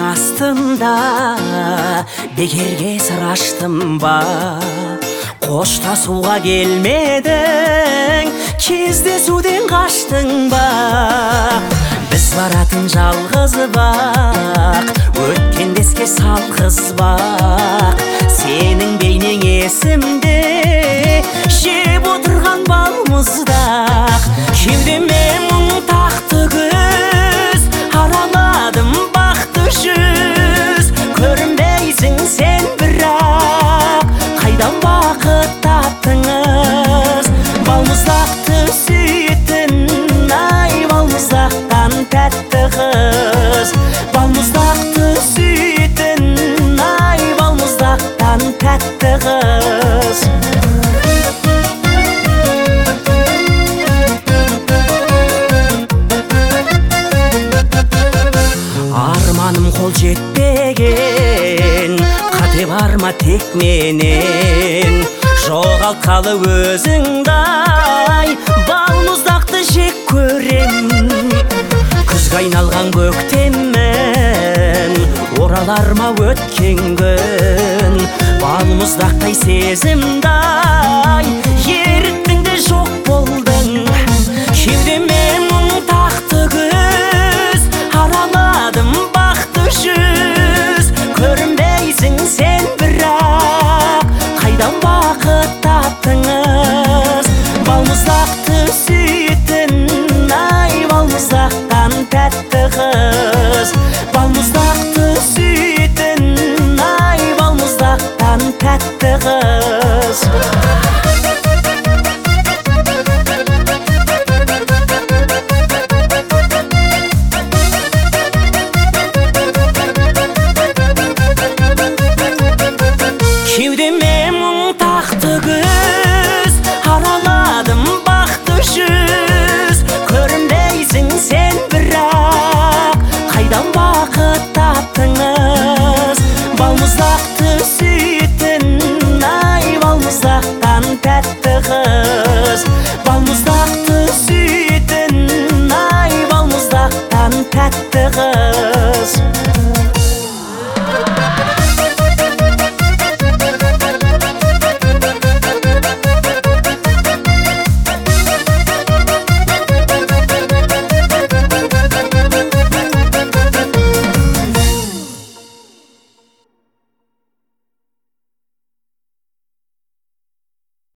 астында бекерге сыр аштым ба? Қоштасуға келмедің, кездесуден қаштың ба? Біз баратын жалғыз бақ, өткенде еске салғыз бақ. Сенің бейнең есімде, жеп отырған балмұздақ. Кеудеме мұң тақты күз, араладым бақты жүз. Көрінбейсің сен бірақ, қайдан бақыт таптыңыз? Балмұздақты сүйетін, ай балмұздақтан тәтті қыз. Балмұздақты сүйетін, ай балмұздақтан тәтті қыз. Арманым қол жетпеген, қате бар ма тек менен? Жоғалтқалы өзіңдай, балмұздақты жек көрем. Күзге айналған көктеммен, оралар ма өткен күн? Балмұздақтай сезімдай, еріктің де жоқ болдың. Кеудеме мұң тақты күз, араладым бақты жүз. Көрінбейсің сен бірақ, қайдан бақыт таптыңыз? Балмұздақты сүйетін, ай балмұздақтан тәтті қыз. Балмұздақты сүйетін, ай балмұздақтан тәтті қыз. Кеудеме мұң тақты күз, араладым бақты жүз. Көрінбейсің сен бірақ, қайдан бақыт таптыңыз? Балмұздақты сүйетін, ай балмұздақтан тәтті қыз. Балмұздақты сүйетін, ай балмұздақтан тәтті қыз.